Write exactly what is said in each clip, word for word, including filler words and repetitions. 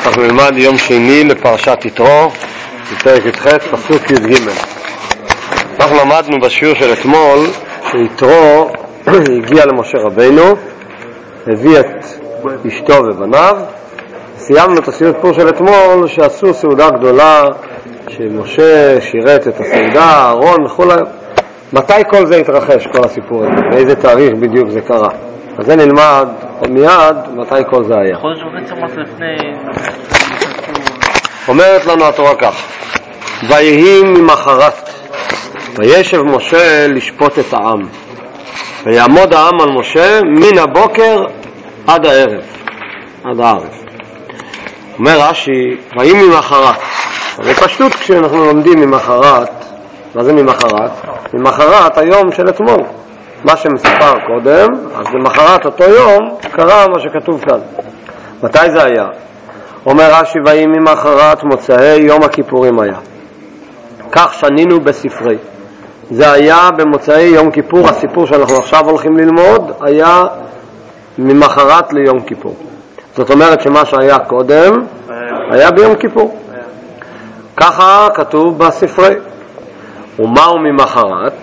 אנחנו נלמד יום שני לפרשת יתרו, בפרק י"ח, פסוק י"ג. אנחנו למדנו בשיעור של אתמול שיתרו הגיע למשה רבינו, הביא את אשתו ובניו. סיימנו את הסיפור של אתמול שעשו סעודה גדולה, שמשה שירת את הסעודה, אהרון וכו'. מתי כל זה התרחש, כל הסיפור הזה? באיזה תאריך בדיוק זה קרה? אז זה נלמד מיד מתי כל זה היה. חודש וחצי אמרת לפני... אומרת לנו התורה כך: ויהי ממחרת וישב משה לשפוט את העם, ויעמוד העם על משה מן הבוקר עד הערב, עד הערב. אומר רש"י, ויהי ממחרת. בפשטות כשאנחנו לומדים ממחרת, מה זה ממחרת? ממחרת היום של אתמול, מה שמסופר קודם, אז למחרת אותו יום קרה מה שכתוב כאן. מתי זה היה? אומר רש"י, ויהי ממחרת מוצאי יום הכיפורים היה. כך שנינו בספרי. זה היה במוצאי יום כיפור. הסיפור שאנחנו עכשיו הולכים ללמוד היה ממחרת ליום כיפור. זאת אומרת שמה שהיה קודם היה ביום כיפור. ככה כתוב בספרי. ומהו ממחרת?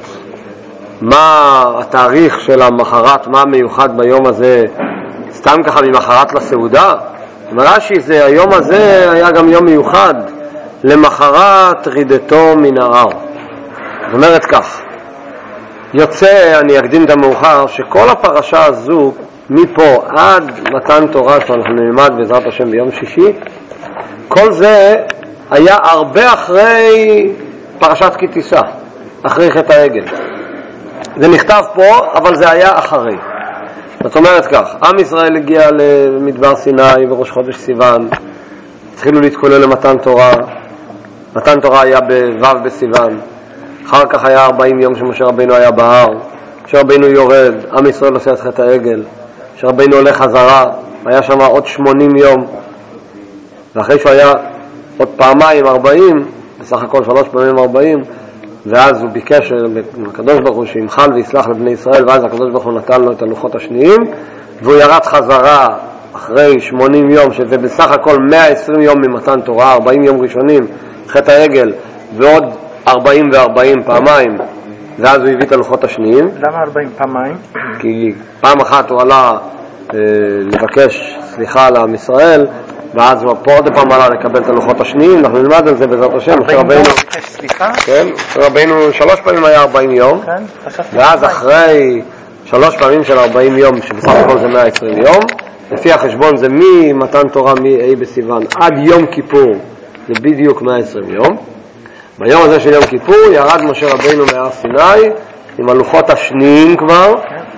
מה התאריך של המחרת? מה מיוחד ביום הזה? סתם ככה ממחרת לסעודה? מרש"י, זה היום הזה היה גם יום מיוחד למחרת רידתו מן ההר. זאת אומרת כך, יוצא, אני אקדים את המאוחר, שכל הפרשה הזו מפה עד מתן תורה שאנחנו נלמד בעזרת השם ביום שישי, כל זה היה הרבה אחרי פרשת כי תישא, אחרי חטא העגל. זה נכתב פה, אבל זה היה אחרי. זאת אומרת כך, עם ישראל הגיע למדבר סיני בראש חודש סיוון, התחילו להתכונן למתן תורה. מתן תורה היה בו' בסיוון. אחר כך היה ארבעים יום שמשה רבינו היה בהר. משה רבינו יורד, עם ישראל עושה את חטא העגל. משה רבינו הולך חזרה, היה שם עוד שמונים יום. ואחרי שהוא היה עוד פעמיים ארבעים, בסך הכל שלוש פעמים ארבעים, ואז הוא ביקש לקדוש ברוך הוא שימחל ויסלח לבני ישראל, ואז הקדוש ברוך הוא נתן לו את הלוחות השניים, והוא ירד חזרה אחרי שמונים יום, שזה בסך הכל מאה ועשרים יום ממתן תורה, ארבעים יום ראשונים, חטא העגל, ועוד ארבעים וארבעים פעמיים, ואז הוא הביא את הלוחות השניים. למה ארבעים פעמיים? כי פעם אחת הוא עלה אה, לבקש סליחה לעם ישראל, ואז הוא פה עוד פעם עלה לקבל את הלוחות השניים. אנחנו נלמד על זה בעזרת השם. ארבעים יום לבקש סליחה? כן, רבינו שלוש פעמים היה ארבעים יום, ואז אחרי שלוש פעמים של ארבעים יום, שבסך הכל זה מאה ועשרים יום, לפי החשבון זה ממתן תורה מ-ה' בסיוון עד יום כיפור, זה בדיוק מאה ועשרים יום. ביום הזה של יום כיפור ירד משה רבינו מהר סיני עם הלוחות השניים כבר.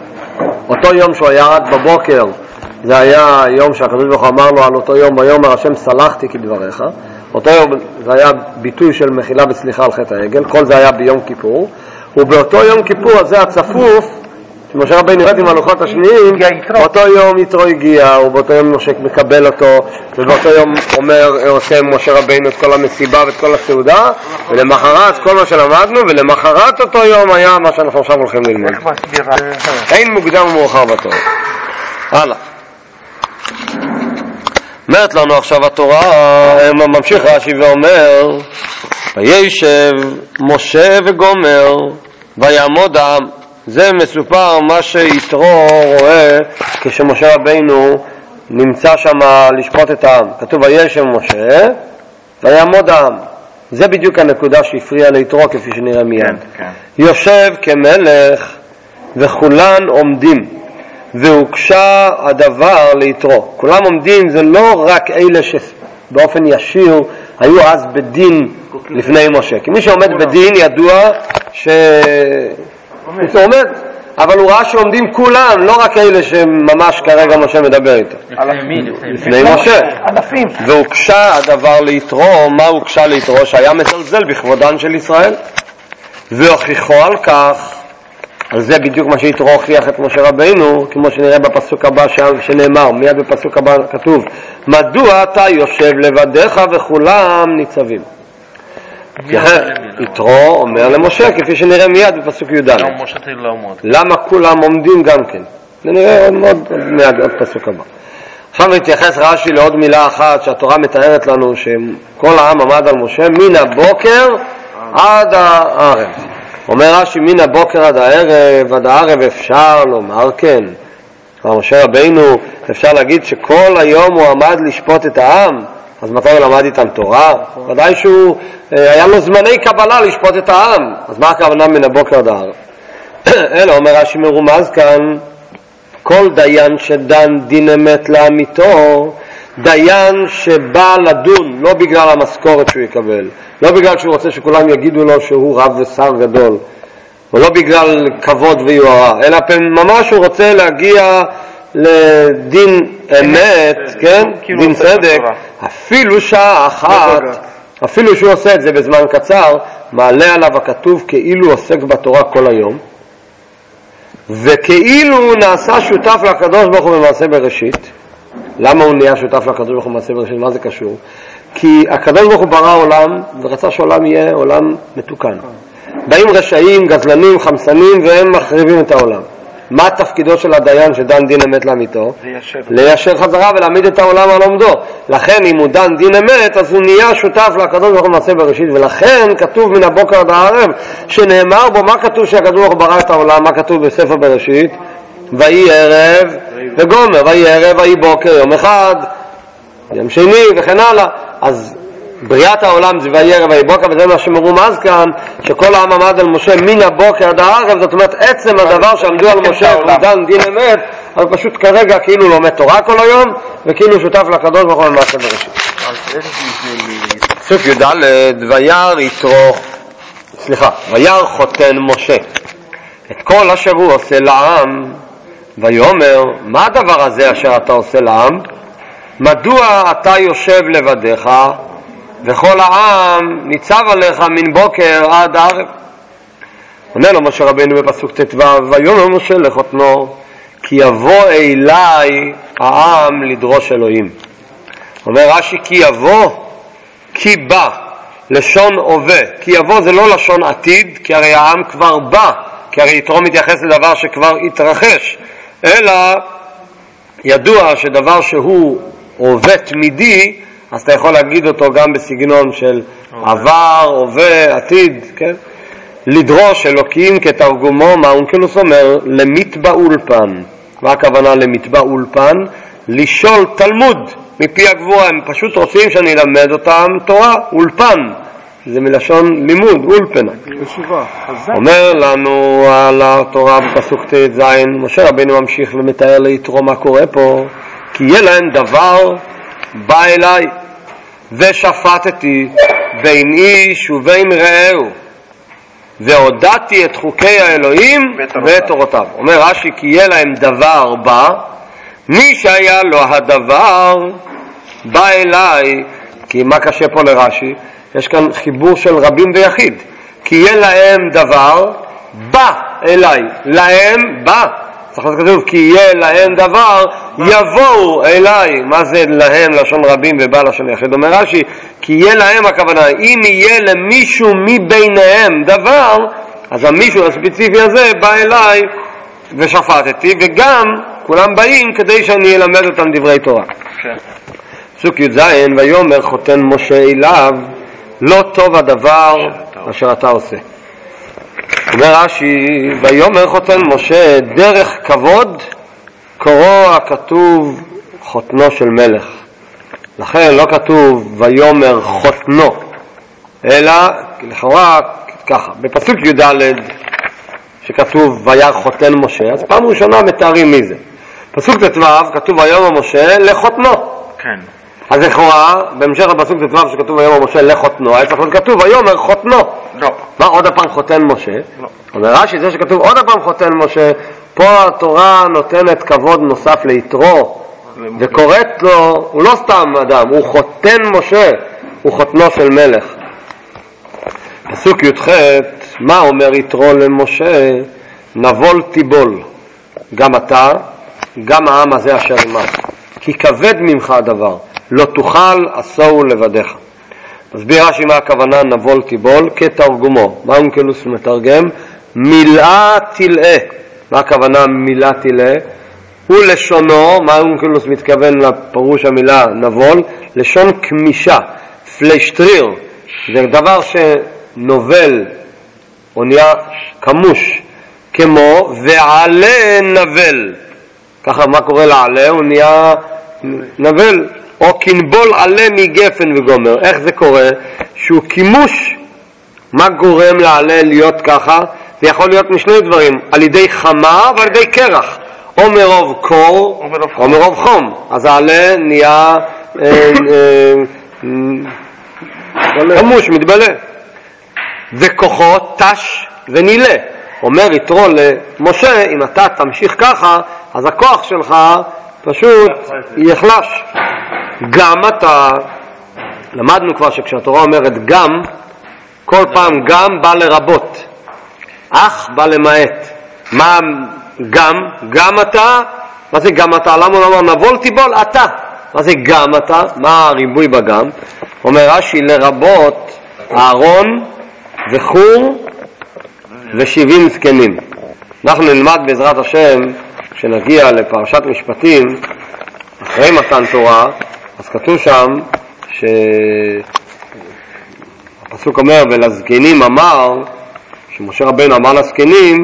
אותו יום שהוא ירד בבוקר, זה היה יום שהקדוש ברוך הוא אמר לו על אותו יום, ויאמר השם סלחתי כדבריך. אותו יום זה היה ביטוי של מחילה וסליחה על חטא העגל. כל זה היה ביום כיפור, ובאותו יום כיפור הזה הצפוף שמשה רבינו ירד עם הלוחות השניים, באותו יום יתרו הגיע, ובאותו יום משה מקבל אותו, ובאותו יום אומר עושה משה רבינו את כל המסיבה ואת כל הסעודה, ולמחרת כל מה שלמדנו, ולמחרת אותו יום היה מה שאנחנו עכשיו הולכים ללמוד. אין מוקדם ומאוחר בתורה. הלאה. אומרת לנו עכשיו התורה, ממשיך רש"י ואומר, וישב משה וגומר ויעמוד העם. זה מסופר מה שיתרו רואה כשמשה רבינו נמצא שם לשפוט את העם. כתוב וישב משה ויעמוד העם. זה בדיוק הנקודה שהפריעה ליתרו, כפי שנראה מיד. כן, כן. יושב כמלך וכולן עומדים, והוקשה הדבר ליתרו. כולם עומדים, זה לא רק אלה שבאופן ישיר היו אז בדין לפני משה, כי מי שעומד בדין ידוע ש... הוא עומד, אבל הוא ראה שעומדים כולם, לא רק אלה שממש כרגע משה מדבר איתו. לפני משה. והוקשה הדבר ליתרו. מה הוקשה ליתרו? שהיה מזלזל בכבודן של ישראל, והוכיחו על כך. על זה בדיוק מה שיתרו הוכיח את משה רבינו, כמו שנראה בפסוק הבא שנאמר, מיד בפסוק הבא כתוב, מדוע אתה יושב לבדיך וכולם ניצבים. יתרו אומר למשה, כפי שנראה מיד בפסוק י"ד. למה כולם עומדים גם כן? נראה עוד מיד עוד פסוק הבא. עכשיו מתייחס רש"י לעוד מילה אחת שהתורה מתארת לנו, שכל העם עמד על משה מן הבוקר עד הערב. אומר רש"י מן הבוקר עד הערב, עד הערב אפשר לומר כן. משה רבינו אפשר להגיד שכל היום הוא עמד לשפוט את העם, אז מתי הוא למד איתם תורה? ודאי שהוא היה לו זמני קבלה לשפוט את העם, אז מה הכוונה מן הבוקר עד הערב? אלא אומר רש"י מרומז כאן, כל דיין שדן דין אמת לאמיתו, דיין שבא לדון לא בגלל המשכורת שהוא יקבל, לא בגלל שהוא רוצה שכולם יגידו לו שהוא רב ושר גדול, ולא בגלל כבוד ויוהרה, אלא ממש הוא רוצה להגיע לדין אמת, כן? דין צדק, אפילו שעה אחת, אפילו שהוא עושה את זה בזמן קצר, מעלה עליו הכתוב כאילו עוסק בתורה כל היום, וכאילו הוא נעשה שותף לקדוש ברוך הוא במעשה בראשית. למה הוא נהיה שותף לקדוש ברוך הוא במעשה בראשית? מה זה קשור? כי הקדוש ברוך הוא ברא עולם ורצה שהעולם יהיה עולם מתוקן. באים רשעים, גזלנים, חמסנים, והם מחריבים את העולם. מה תפקידו של הדיין שדן דין אמת לאמיתו? ליישר. ליישר חזרה ולהעמיד את העולם על עומדו. לכן אם הוא דן דין אמת, אז הוא נהיה שותף לקדוש ברוך הוא במעשה בראשית, ולכן כתוב מן הבוקר עד הערב, שנאמר בו, מה כתוב שהקדוש ברוך הוא ברא את העולם? מה כתוב בספר בראשית? ויהי ערב וגומר, ויהי ערב ויהי בוקר, יום אחד, יום שני וכן הלאה. אז בריאת העולם זה ויהי ערב ויהי בוקר, וזה מה שמרומז כאן, שכל העם עמד על משה מן הבוקר עד הערב. זאת אומרת עצם הדבר שעמדו על משה ודן דין אמת, אבל פשוט כרגע כאילו לומד תורה כל היום וכאילו שותף לקדוש ברוך הוא במעשה בראשית. פסוק י"ד, וירא יתרו, סליחה, וירא חותן משה את כל אשר הוא עושה לעם, ויאמר, מה הדבר הזה אשר אתה עושה לעם? מדוע אתה יושב לבדיך וכל העם ניצב עליך מן בוקר עד ערב? עונה לו משה רבינו בפסוק ט"ו, ויאמר משה לחותנו, כי יבוא אליי העם לדרוש אלוהים. אומר רש"י, כי יבוא, כי בא, לשון הווה. כי יבוא זה לא לשון עתיד, כי הרי העם כבר בא, כי הרי יתרו מתייחס לדבר שכבר התרחש, אלא ידוע שדבר שהוא הווה תמידי, אז אתה יכול להגיד אותו גם בסגנון של עבר, הווה, עתיד, כן? לדרוש אלוקים כתרגומו, מה אונקלוס אומר? למטבע אולפן. מה הכוונה למטבע אולפן? לשאול תלמוד מפי הגבורה. הם פשוט רוצים שאני אלמד אותם תורה, אולפן. זה מלשון לימוד, אולפנה. אומר לנו על התורה בפסוק ט"ז, משה רבינו ממשיך ומתאר ליתרו מה קורה פה. כי יהיה להם דבר, בא אליי ושפטתי בין איש ובין רעהו והודעתי את חוקי האלוהים ואת תורותיו. אומר רש"י, כי יהיה להם דבר בא, מי שהיה לו הדבר בא אליי. כי מה קשה פה לרש"י? יש כאן חיבור של רבים ויחיד. כי יהיה להם דבר בא אליי, להם בא, צריך לכתוב כי יהיה להם דבר יבואו אליי. מה זה להם לשון רבים ובא לשון יחיד? אומר רש"י, כי יהיה להם הכוונה, אם יהיה למישהו מביניהם דבר, אז המישהו הספציפי הזה בא אליי ושפטתי, וגם כולם באים כדי שאני אלמד אותם דברי תורה. פסוק י"ז, ויאמר חותן משה אליו, לא טוב הדבר אשר אתה עושה. אומר רש"י, ויאמר חותן משה, דרך כבוד קוראו הכתוב חותנו של מלך. לכן לא כתוב ויאמר חותנו, אלא לכאורה ככה, בפסוק י"ד שכתוב וירא חותן משה, אז פעם ראשונה מתארים מי זה. פסוק ט"ו כתוב ויאמר משה לחותנו. כן. אז לכאורה, בהמשך הפסוק ט"ו שכתוב ויאמר משה לחותנו, היה צריך להיות כתוב ויאמר חותנו. לא. מה עוד הפעם חותן משה? לא. אומר רש"י, זה שכתוב עוד הפעם חותן משה, פה התורה נותנת כבוד נוסף ליתרו, וקוראת לו, הוא לא סתם אדם, הוא חותן משה, הוא חותנו של מלך. פסוק י"ח, מה אומר יתרו למשה? נבול תיבול, גם אתה, גם העם הזה אשר עמך, כי כבד ממך הדבר, לא תוכל עשו לבדיך. מסביר רש"י מה הכוונה נבול תיבול כתרגומו. מה אונקלוס מתרגם? מילאה תלאה. מה הכוונה מילאה תלאה? ולשונו, מה אונקלוס מתכוון לפירוש המילה נבול? לשון כמישה, פלשטריר, זה דבר שנובל או נהיה כמוש, כמו ועלה נבל. ככה מה קורה לעלה? הוא נהיה נבל. או כנבול עלה מגפן וגומר. איך זה קורה? שהוא כימוש. מה גורם לעלה להיות ככה? זה יכול להיות משני דברים, על ידי חמה ועל ידי קרח, או מרוב קור או מרוב חום. אז העלה נהיה כמוש, מתבלה. וכוחו תש ונילה. אומר יתרו למשה, אם אתה תמשיך ככה, אז הכוח שלך פשוט יחלש. גם אתה, למדנו כבר שכשהתורה אומרת גם, כל פעם גם בא לרבות, אך בא למעט. מה גם? גם אתה. מה זה גם אתה? למה הוא אמר נבול תיבול אתה? מה זה גם אתה? מה הריבוי בגם? אומר רש"י לרבות אהרון וחור ושבעים זקנים. אנחנו נלמד בעזרת השם כשנגיע לפרשת משפטים אחרי מתן תורה, אז כתוב שם שהפסוק אומר ולזקנים אמר, שמשה רבינו אמר לזקנים,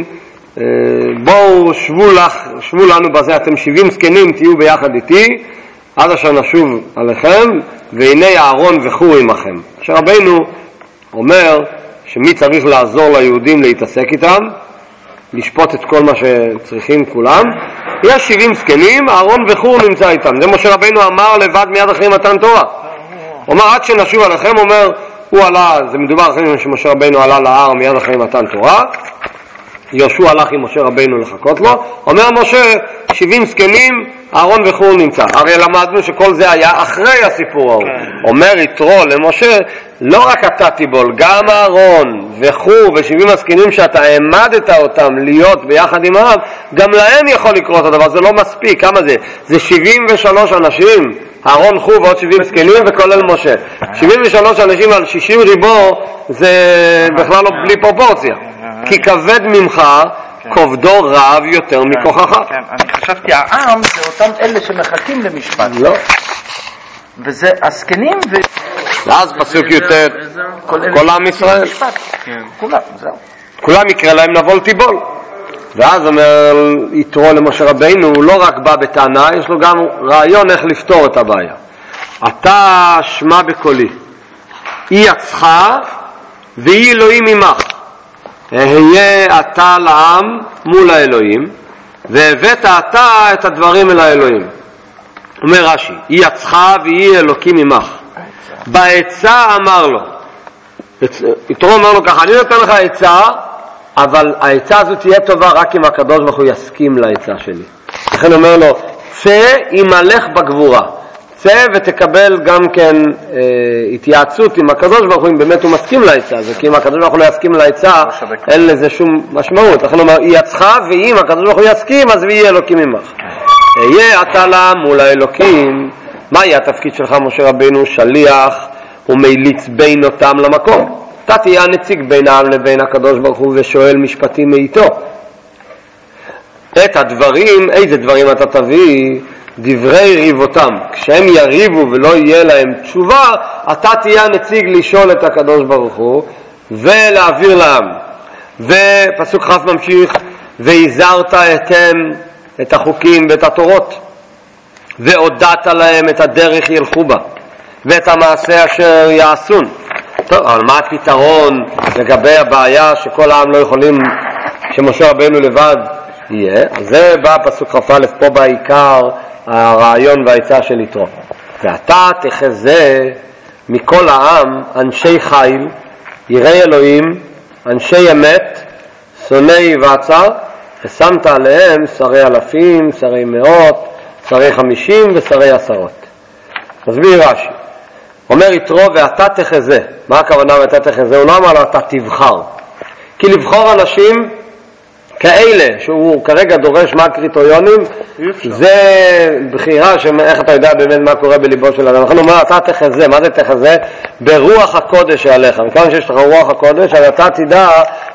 בואו שבו, לך, שבו לנו בזה, אתם שבעים זקנים תהיו ביחד איתי עד אשר נשוב עליכם, והנה אהרון וחור עמכם. משה רבינו אומר שמי צריך לעזור ליהודים להתעסק איתם, לשפוט את כל מה שצריכים כולם. יש שבעים זקנים, אהרון וחור נמצא איתם. זה משה רבינו אמר לבד מיד אחרי מתן תורה. הוא אומר עד שנשוב עליכם, אומר הוא עלה, זה מדובר אחרי שמשה רבינו עלה להר מיד אחרי מתן תורה, יהושע הלך עם משה רבינו לחכות לו, אומר משה שבעים זקנים, אהרון וחור נמצא. הרי למדנו שכל זה היה אחרי הסיפור ההוא. אומר יתרו למשה, לא רק אתה תיבול, גם אהרון וחור ושבעים הזקנים שאתה העמדת אותם להיות ביחד עם העם, גם להם יכול לקרות הדבר. זה לא מספיק. כמה זה? זה שבעים ושלוש אנשים, אהרון חור ועוד שבעים זקנים וכולל משה. שבעים ושלוש אנשים על שישים ריבו, זה בכלל לא בלי פרופורציה. כי כבד ממך כובדו רב יותר מכוחך. אני חשבתי העם זה אותם אלה שמחכים למשפט. לא. וזה הזקנים ו... ואז פסוק יותר כל עם ישראל. כולם, זהו. כולם יקרא להם נבול תיבול. ואז אומר יתרו למשה רבינו, הוא לא רק בא בטענה, יש לו גם רעיון איך לפתור את הבעיה. אתה שמע בקולי, היא יצחה והיא אלוהים ממך. היה אתה לעם מול האלוהים, והבאת אתה את הדברים אל האלוהים. אומר רש"י, היא יצחה והיא אלוקים ממך. בעצה אמר לו, יתרו אומר לו ככה, אני נותן לך עצה, אבל העצה הזאת תהיה טובה רק אם הקדוש ברוך הוא יסכים לעצה שלי. לכן אומר לו, צא ימלך בגבורה, צא ותקבל גם כן אה, התייעצות עם הקדוש ברוך הוא אם באמת הוא מסכים לעצה הזאת, כי אם הקדוש ברוך הוא לא יסכים לעצה אין לזה שום משמעות. לכן אומר, היא יצחה ואם הקדוש ברוך הוא יסכים אז ויהיה אלוקים ממך. יהיה אתה לה מול האלוקים. מה יהיה התפקיד שלך משה רבינו? שליח ומיליץ בין אותם למקום. אתה תהיה הנציג בין העם לבין הקדוש ברוך הוא ושואל משפטים מאיתו. את הדברים, איזה דברים אתה תביא? דברי ריבותם. כשהם יריבו ולא יהיה להם תשובה, אתה תהיה הנציג לשאול את הקדוש ברוך הוא ולהעביר לעם. ופסוק חף ממשיך, והזהרת אתם את החוקים ואת התורות, והודעת להם את הדרך ילכו בה, ואת המעשה אשר יעשון. טוב, אבל מה הפתרון לגבי הבעיה שכל העם לא יכולים, שמשה רבינו לבד יהיה? זה בא פסוק כ"א, פה בעיקר הרעיון והעצה של יתרו. ואתה תחזה מכל העם אנשי חיל, יראי אלוהים, אנשי אמת, שונאי בצע, ושמת עליהם שרי אלפים, שרי מאות, שרי חמישים ושרי עשרות. מסביר רש"י, אומר יתרו ואתה תחזה. מה הכוונה ואתה תחזה? הוא לא אמר לו אתה תבחר, כי לבחור אנשים כאלה שהוא כרגע דורש מה הקריטריונים, זה בחירה שאיך אתה יודע באמת מה קורה בליבו של אדם. אנחנו אומר אתה תחזה. מה זה תחזה? ברוח הקודש שעליך. מכאן שיש לך רוח הקודש, אז אתה תדע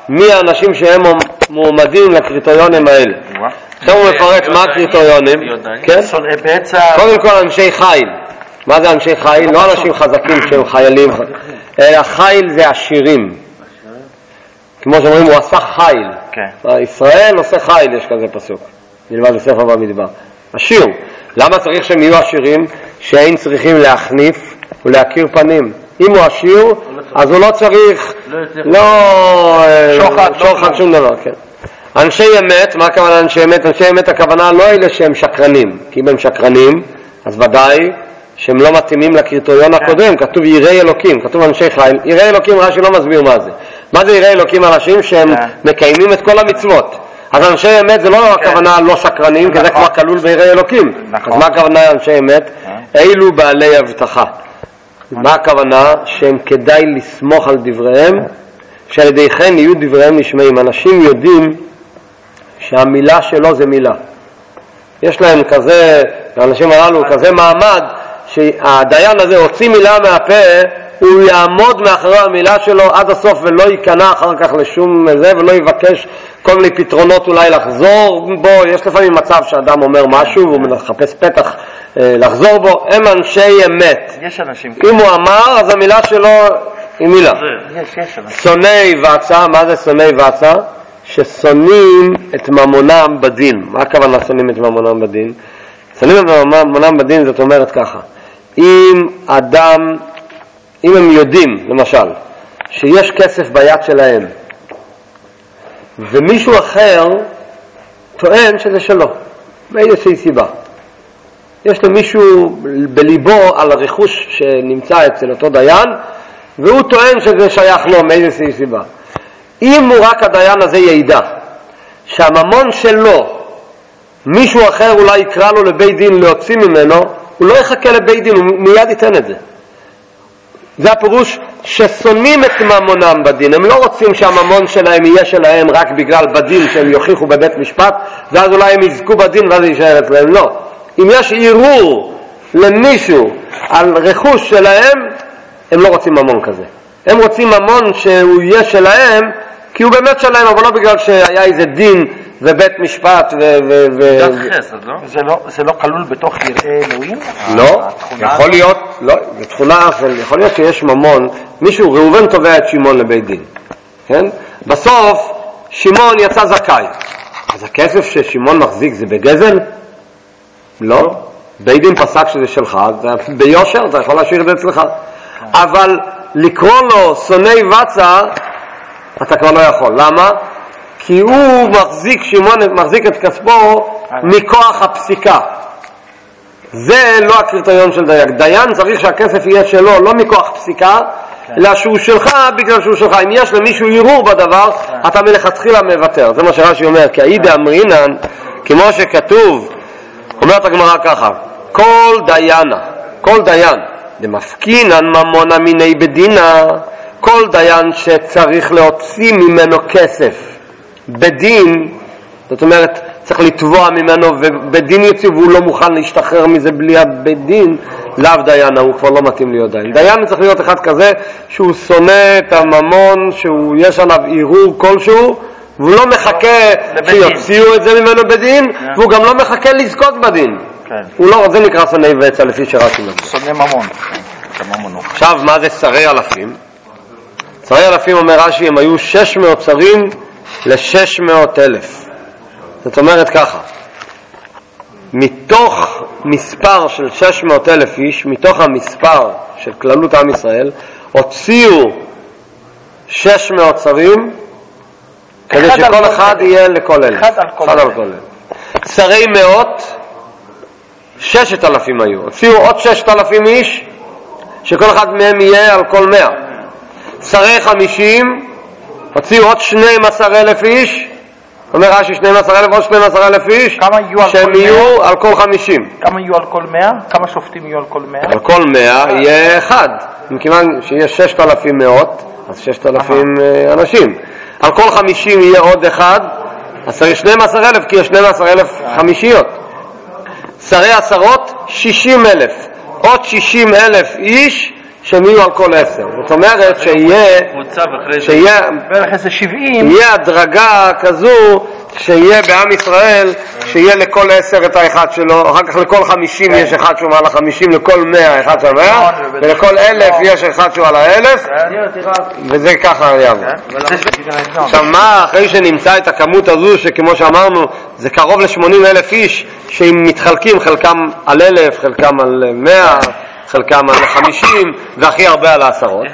מי האנשים שהם מועמדים לקריטריונים האלה. עכשיו הוא מפרט מה הקריטריונים. כן? קודם כל אנשי חיל. מה זה אנשי חיל? לא אנשים חזקים שהם חיילים, אלא חיל זה עשירים. כמו שאומרים, הוא עשה חיל. ישראל עושה חיל, יש כזה פסוק. נלמד בספר במדבר. עשיר. למה צריך שהם יהיו עשירים? שאין צריכים להחניף ולהכיר פנים. אם הוא עשיר, אז הוא לא צריך, לא שוחד, שום דבר. אנשי אמת, מה הכוונה אנשי אמת? אנשי אמת הכוונה לא אלה שהם שקרנים. כי אם הם שקרנים, אז ודאי שהם לא מתאימים לקריטריון הקודם. כתוב יראי אלוקים, כתוב אנשי חיל. יראי אלוקים רש"י לא מסביר מה זה. מה זה יראי אלוקים? אנשים שהם מקיימים את כל המצוות. אז אנשי אמת זה לא הכוונה לא שקרנים, כי זה כבר כלול ביראי אלוקים. אז מה הכוונה אנשי אמת? אילו בעלי הבטחה. מה הכוונה? שהם כדאי לסמוך על דבריהם, שעל ידי כן יהיו דבריהם נשמעים. אנשים יודעים שהמילה שלו זה מילה. יש להם כזה, לאנשים הללו, כזה מעמד, שהדיין הזה הוציא מילה מהפה, הוא יעמוד מאחורי המילה שלו עד הסוף ולא ייכנע אחר כך לשום זה, ולא יבקש כל מיני פתרונות אולי לחזור בו. יש לפעמים מצב שאדם אומר משהו והוא מחפש פתח אה, לחזור בו. הם אנשי אמת. יש אנשים. אם הוא אמר, אז המילה שלו היא מילה. יש, יש אנשים. שונאי ועצה, מה זה שונאי ועצה? ששונאים את ממונם בדין. מה הכוונה שונאים את ממונם בדין? שונאים את ממונם בדין זאת אומרת ככה. אם אדם, אם הם יודעים, למשל, שיש כסף ביד שלהם, ומישהו אחר טוען שזה שלו, מאיזושהי סיבה. יש למישהו בליבו על הרכוש שנמצא אצל אותו דיין, והוא טוען שזה שייך לו מאיזושהי סיבה. אם הוא רק הדיין הזה ידע שהממון שלו, מישהו אחר אולי יקרא לו לבית דין להוציא ממנו, הוא לא יחכה לבית דין, הוא מיד ייתן את זה. זה הפירוש ששונאים את ממונם בדין. הם לא רוצים שהממון שלהם יהיה שלהם רק בגלל בדין שהם יוכיחו בבית משפט, ואז אולי הם יזכו בדין ואז יישאר אצלם. לא. אם יש ערעור למישהו על רכוש שלהם, הם לא רוצים ממון כזה. הם רוצים ממון שהוא יהיה שלהם, כי הוא באמת שלהם, אבל לא בגלל שהיה איזה דין ובית משפט ו... ו... ו... זה לא, זה לא כלול בתוך יראי אלוהים? לא, יכול להיות, לא, זה תכונה של, יכול להיות שיש ממון, מישהו, ראובן תובע את שמעון לבית דין, כן? בסוף, שמעון יצא זכאי. אז הכסף ששמעון מחזיק זה בגזל? לא. בית דין פסק שזה שלך, ביושר, אתה יכול להשאיר את זה אצלך. אבל לקרוא לו שונאי ועצה, אתה כבר לא יכול. למה? כי הוא מחזיק, שמעון מחזיק את כספו מכוח הפסיקה. זה לא הקריטריון של דיין. דיין צריך שהכסף יהיה שלו, לא מכוח פסיקה, אלא שהוא שלך בגלל שהוא שלך. אם יש למישהו ערעור בדבר, אתה מלכתחילה מוותר. זה מה שרש"י אומר, כי העידה אמרינן, כמו שכתוב, אומרת הגמרא ככה, כל דיינה, כל דיין, דמפקינן ממונה מיני בדינה, כל דיין שצריך להוציא ממנו כסף בדין, זאת אומרת צריך לתבוע ממנו ובדין יוציא והוא לא מוכן להשתחרר מזה בלי הבדין, לאו דיין, הוא כבר לא מתאים להיות דיין. דיין צריך להיות אחד כזה שהוא שונא את הממון, שהוא יש עליו ערעור כלשהו, והוא לא מחכה שיוציאו את זה ממנו בדין, והוא גם לא מחכה לזכות בדין. הוא לא, זה נקרא שונאי ועצה לפי שרש"י מדבר. שונא ממון. עכשיו מה זה שרי אלפים? שרי אלפים אומר רש"י, הם היו שש מאות שרים ל-שש מאות אלף. זאת אומרת ככה, מתוך מספר של שש מאות אלף איש, מתוך המספר של כללות עם ישראל, הוציאו שש מאות שרים, כדי שכל אחד יהיה לכל אלף. אחד על כל אלף. שרי מאות, ששת אלפים היו. הוציאו עוד ששת אלפים איש, שכל אחד מהם יהיה על כל מאה. שרי חמישים, הוציאו עוד שנים עשר אלף איש, אומר רש"י שנים עשר אלף, עוד שנים עשר אלף איש, שהם יהיו על כל חמישים. כמה יהיו על כל מאה? כמה שופטים יהיו על כל מאה? על כל מאה יהיה אחד. מכיוון שיהיה ששת אלפים מאות, אז ששת אלפים אנשים. על כל חמישים יהיה עוד אחד, אז צריך שנים עשר אלף, כי יש שנים עשר אלף חמישיות. שרי עשרות, שישים אלף. עוד שישים אלף איש, שהם יהיו על כל עשר. זאת אומרת שיהיה, שיהיה, בערך איזה שבעים, יהיה הדרגה כזו שיהיה בעם ישראל, שיהיה לכל עשר את האחד שלו, אחר כך לכל חמישים יש אחד שהוא מעל החמישים, לכל מאה אחד של מאה, ולכל אלף יש אחד שהוא על האלף, וזה ככה יעבור. עכשיו מה, אחרי שנמצא את הכמות הזו, שכמו שאמרנו, זה קרוב ל-שמונים אלף איש, שהם מתחלקים, חלקם על אלף, חלקם על מאה, חלקם על חמישים, והכי הרבה על העשרות.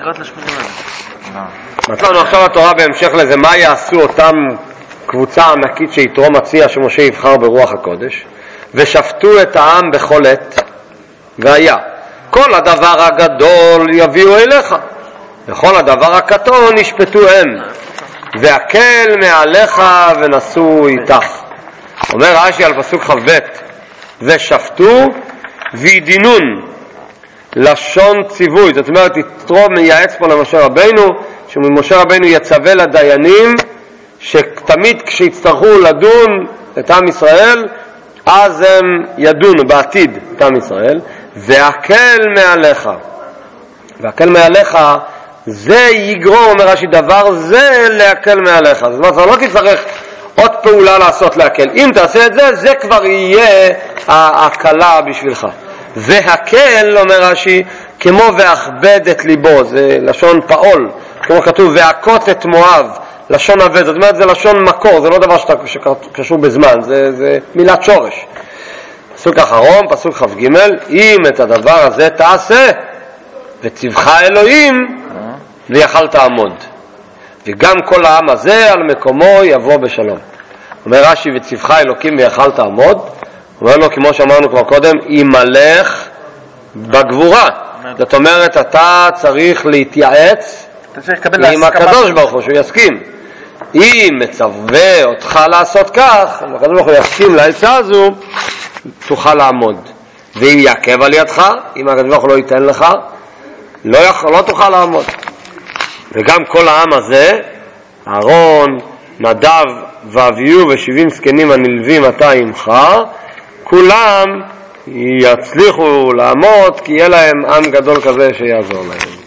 מצאנו עכשיו התורה בהמשך לזה, מה יעשו אותם קבוצה ענקית שיתרום הציע שמשה יבחר ברוח הקודש, ושפטו את העם בכל עת, והיה כל הדבר הגדול יביאו אליך, וכל הדבר הקטון ישפטו הם, והקל מעליך ונסו איתך. אומר רש"י על פסוק ח' ושפטו וידינון, לשון ציווי, זאת אומרת יתרום מייעץ פה למשה רבינו, שמשה רבינו יצווה לדיינים שתמיד כשיצטרכו לדון את עם ישראל, אז הם ידונו בעתיד את עם ישראל, והקל מעליך. והקל מעליך, זה יגרום, אומר רש"י, דבר זה להקל מעליך. זאת אומרת, לא תצטרך עוד פעולה לעשות להקל. אם תעשה את זה, זה כבר יהיה ההקלה בשבילך. והקל, אומר רש"י, כמו והכבד את ליבו, זה לשון פעול, כמו כתוב, והכות את מואב, לשון עבד, זאת אומרת זה לשון מקור, זה לא דבר שקשור בזמן, זה, זה מילת שורש. פסוק אחרון, פסוק כ"ג, אם את הדבר הזה תעשה וצבך אלוהים ויכלת עמוד, וגם כל העם הזה על מקומו יבוא בשלום. אומר רש"י, וצבך אלוקים ויכלת עמוד, אומר לו כמו שאמרנו כבר קודם, ימלך בגבורה. זאת אומרת אתה צריך להתייעץ עם הקדוש ברוך הוא שהוא יסכים. אם מצווה אותך לעשות כך, אם הקדוש ברוך הוא יסכים לעצה הזו, תוכל לעמוד. ואם יעכב על ידך, אם הקדוש ברוך הוא לא ייתן לך, לא, יכול, לא תוכל לעמוד. וגם כל העם הזה, אהרון, נדב ואביהו ושבעים זקנים הנלווים אתה עמך, כולם יצליחו לעמוד, כי יהיה להם עם גדול כזה שיעזור להם.